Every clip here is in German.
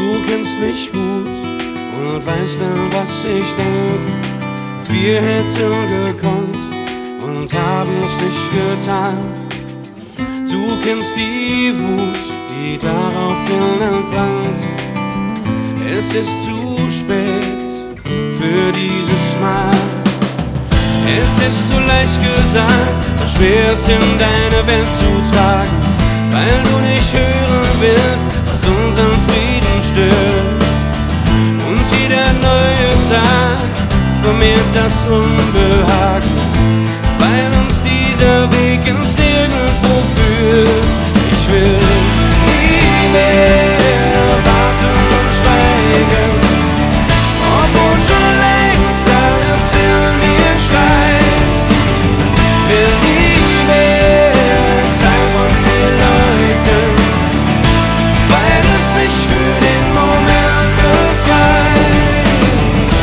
Du kennst mich gut und weißt dann, was ich denk. Wir hätten gekonnt und haben's nicht getan. Du kennst die Wut, die daraufhin entbrannt. Es ist zu spät für dieses Mal. Es ist so leicht gesagt, doch schwer es in deine Welt zu tragen, weil du nicht hören willst, was unseren Frieden stört. Und jeder neue Tag vermehrt das Unbehagen, weil uns dieser Weg ins Nirgendwo führt. Ich will nie mehr warten und schweigen, obwohl schon längst alles in mir schreit. Will nie mehr ein Teil von mir leugnen, weil es mich für den Moment befreit.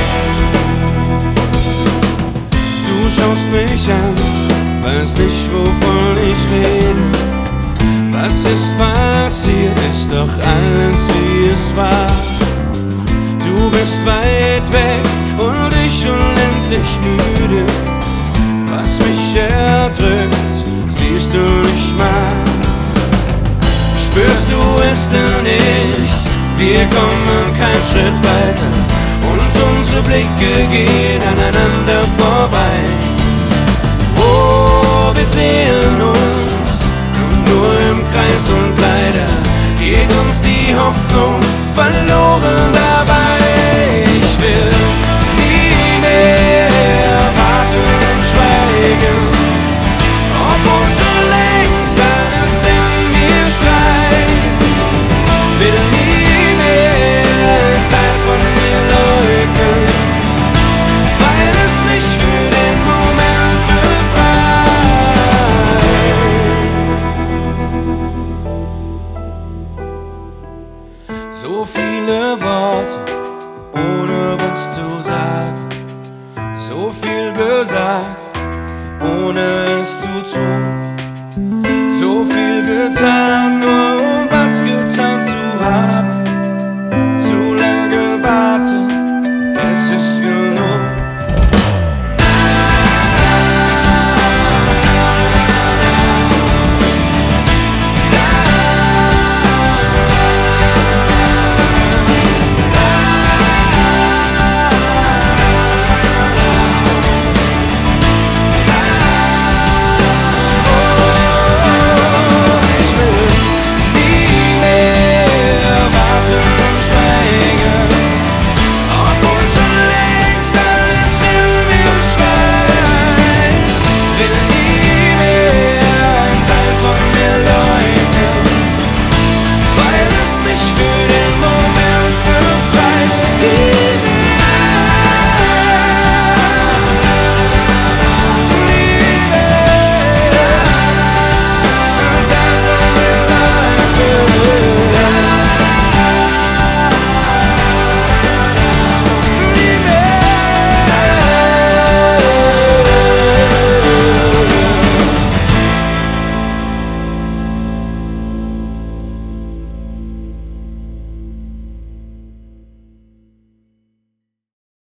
Du schaust mich an, weißt nicht, wovon ich rede. Was ist passiert, ist doch alles wie es war. Du bist weit weg und ich unendlich müde. Was mich erdrückt, siehst du nicht mal. Spürst du es denn nicht? Wir kommen keinen Schritt weiter und unsere Blicke gehen aneinander vorbei. Oh, wir drehen uns nur im Kreis und leider geht uns die Hoffnung verloren dabei. Ich will nie mehr warten und schweigen, obwohl schon längst alles in mir schreit. Will nie mehr ein Teil von mir leugnen, weil es mich für den Moment befreit. So viele Worte, ohne was zu sagen. So viel gesagt, ohne es zu tun. So viel getan,